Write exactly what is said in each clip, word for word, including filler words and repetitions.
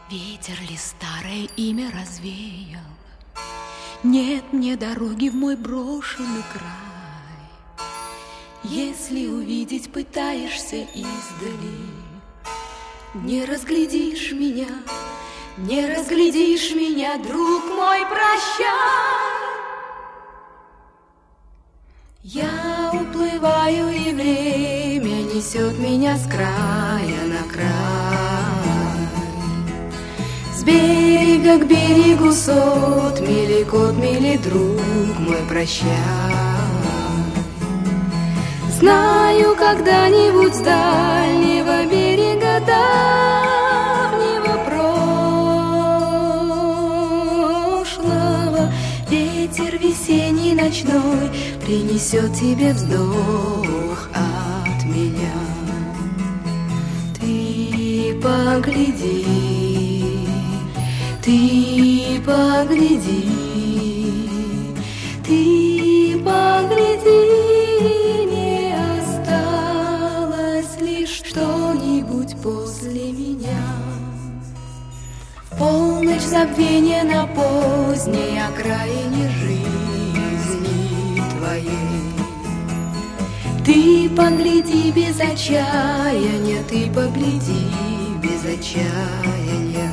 Ветер ли старое имя развеял? Нет мне дороги в мой брошенный край. Если увидеть пытаешься издали, не разглядишь меня, не разглядишь меня, друг мой, прощай. Я уплываю, и время несет меня с края на край. С берега к берегу сот мили, кот мили, друг мой, прощай. Знаю, когда-нибудь с дальнего берега давнего прошлого ветер весенний ночной принесет тебе вздох от меня. Ты погляди, ты погляди, ты погляди, не осталось лишь что-нибудь после меня. В полночь забвения на поздней окраине жизни твоей. Ты погляди без отчаяния, ты погляди без отчаяния.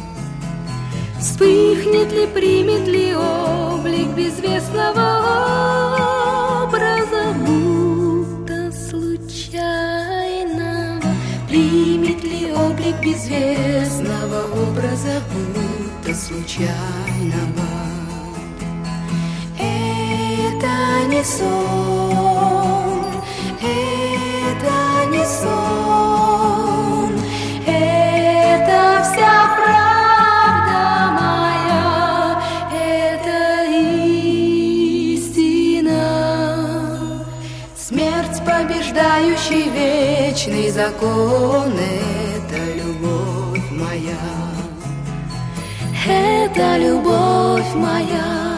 Вспыхнет ли, примет ли облик безвестного образа, будто случайного? Примет ли облик безвестного образа, будто случайного? Это не сон, это не сон, это вся правда моя, это истина. Смерть, побеждающий вечный закон, это любовь моя, это любовь моя.